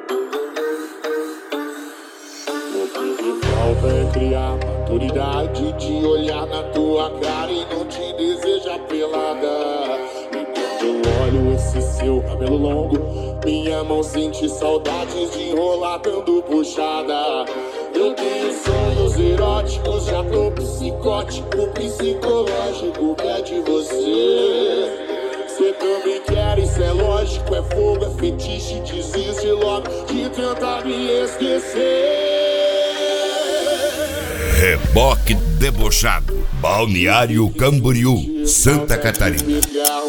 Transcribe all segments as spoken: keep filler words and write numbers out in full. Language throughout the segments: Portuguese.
Falta é criar maturidade de olhar na tua cara e não te desejar pelada. E quando eu olho esse seu cabelo longo, minha mão sente saudades de enrolar dando puxada. Eu tenho sonhos eróticos, já tô psicótico, psicológico, que é de você. Você também quer, isso é lógico, é fogo, é fetiche, desiste logo de tentar me esquecer. Reboque Debochado, Balneário Camboriú, Santa Catarina.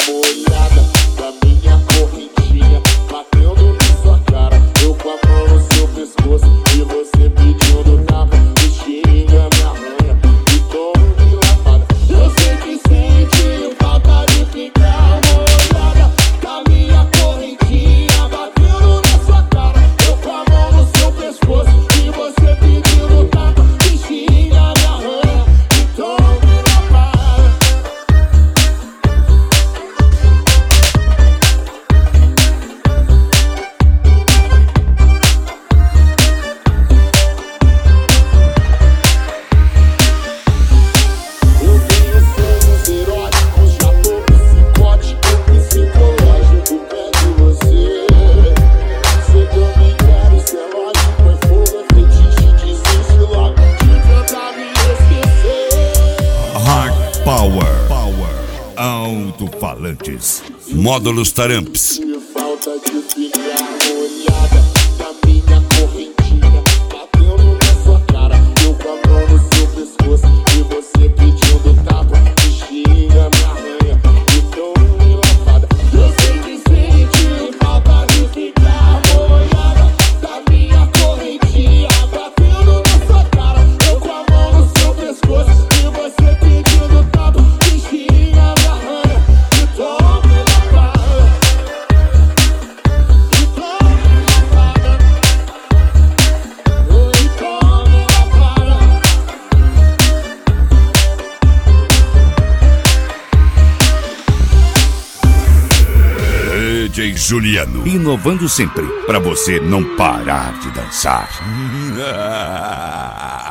Power, Power, Alto-falantes, módulos Taramps. D J Juliano, inovando sempre, pra você não parar de dançar.